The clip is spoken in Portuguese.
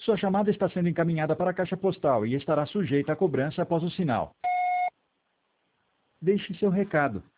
Sua chamada está sendo encaminhada para a caixa postal e estará sujeita a cobrança após o sinal. Deixe seu recado.